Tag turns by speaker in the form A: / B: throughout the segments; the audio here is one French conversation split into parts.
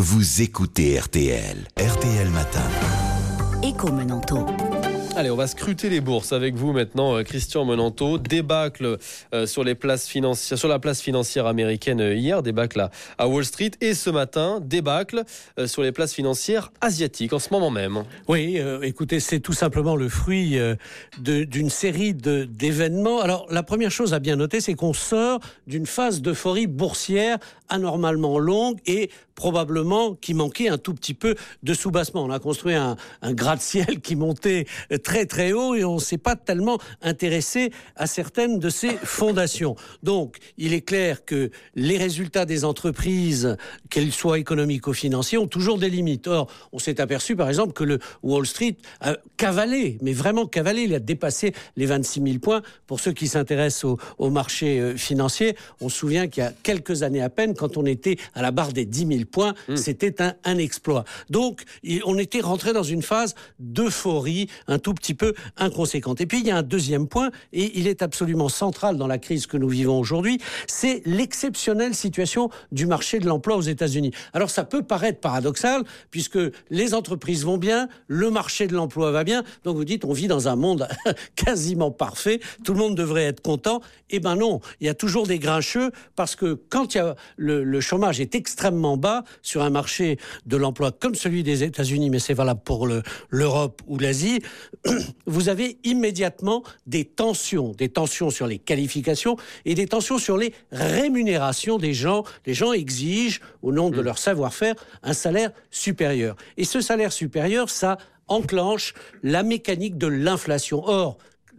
A: vous écoutez RTL. RTL Matin.
B: Écho Menanto.
C: Allez, on va scruter les bourses avec vous maintenant, Christian Menanto. Débâcle sur la place financière américaine hier, débâcle à Wall Street. Et ce matin, débâcle sur les places financières asiatiques en ce moment même.
D: Oui, écoutez, c'est tout simplement le fruit d'une série d'événements. Alors, la première chose à bien noter, c'est qu'on sort d'une phase d'euphorie boursière anormalement longue et probablement qui manquait un tout petit peu de soubassement. On a construit un gratte-ciel qui montait très très haut et on ne s'est pas tellement intéressé à certaines de ses fondations. Donc, il est clair que les résultats des entreprises, qu'elles soient économiques ou financiers, ont toujours des limites. Or, on s'est aperçu par exemple que le Wall Street a cavalé, mais vraiment cavalé. Il a dépassé les 26 000 points. Pour ceux qui s'intéressent au marché financier, on se souvient qu'il y a quelques années à peine, quand on était à la barre des 10 000 points, c'était un exploit. Donc, on était rentré dans une phase d'euphorie un tout petit peu inconséquente. Et puis, il y a un deuxième point, et il est absolument central dans la crise que nous vivons aujourd'hui, c'est l'exceptionnelle situation du marché de l'emploi aux États-Unis. Alors, ça peut paraître paradoxal, puisque les entreprises vont bien, le marché de l'emploi va bien, donc vous dites, on vit dans un monde quasiment parfait, tout le monde devrait être content. Eh ben non, il y a toujours des grincheux, parce que quand il y a le chômage est extrêmement bas sur un marché de l'emploi comme celui des États-Unis, mais c'est valable pour l'Europe ou l'Asie, vous avez immédiatement des tensions sur les qualifications et des tensions sur les rémunérations des gens. Les gens exigent, au nom de leur savoir-faire, un salaire supérieur. Et ce salaire supérieur, ça enclenche la mécanique de l'inflation. Or,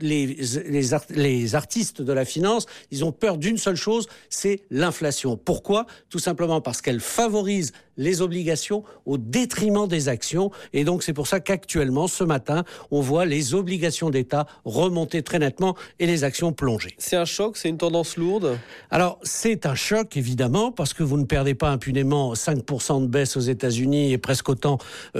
D: les artistes de la finance, ils ont peur d'une seule chose, c'est l'inflation. Pourquoi ? Tout simplement parce qu'elle favorise les obligations au détriment des actions. Et donc, c'est pour ça qu'actuellement, ce matin, on voit les obligations d'État remonter très nettement et les actions plonger.
C: C'est un choc ? C'est une tendance lourde ?
D: Alors, c'est un choc, évidemment, parce que vous ne perdez pas impunément 5% de baisse aux États-Unis et presque autant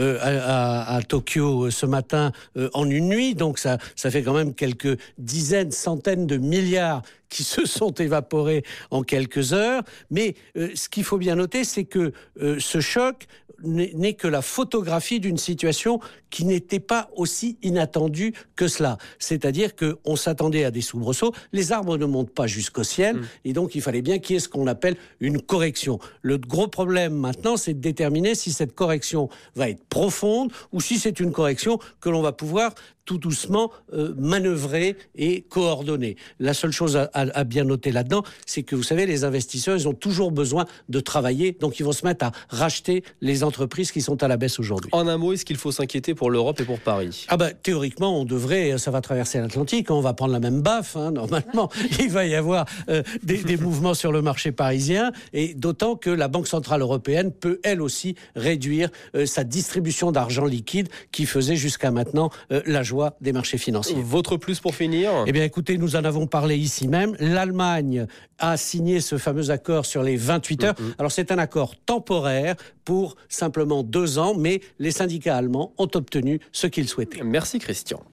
D: à Tokyo ce matin en une nuit. Donc, ça fait quand même quelques dizaines, centaines de milliards qui se sont évaporés en quelques heures. Mais ce qu'il faut bien noter, c'est que ce choc n'est que la photographie d'une situation qui n'était pas aussi inattendue que cela. C'est-à-dire qu'on s'attendait à des soubresauts. Les arbres ne montent pas jusqu'au ciel, et donc il fallait bien qu'il y ait ce qu'on appelle une correction. Le gros problème maintenant, c'est de déterminer si cette correction va être profonde ou si c'est une correction que l'on va pouvoir tout doucement manœuvrer et coordonner. La seule chose à bien noter là-dedans, c'est que vous savez, les investisseurs, ils ont toujours besoin de travailler, donc ils vont se mettre à racheter les entreprises qui sont à la baisse aujourd'hui.
C: En un mot, est-ce qu'il faut s'inquiéter pour l'Europe et pour Paris ?
D: Théoriquement, on devrait, ça va traverser l'Atlantique, on va prendre la même baffe, normalement. Il va y avoir des mouvements sur le marché parisien, et d'autant que la Banque Centrale Européenne peut, elle aussi, réduire sa distribution d'argent liquide qui faisait jusqu'à maintenant la joie des marchés financiers.
C: Votre plus pour finir ?
D: Eh bien, écoutez, nous en avons parlé ici même. L'Allemagne a signé ce fameux accord sur les 28 heures. Alors, c'est un accord temporaire pour simplement 2 ans, mais les syndicats allemands ont obtenu ce qu'ils souhaitaient.
C: Merci Christian.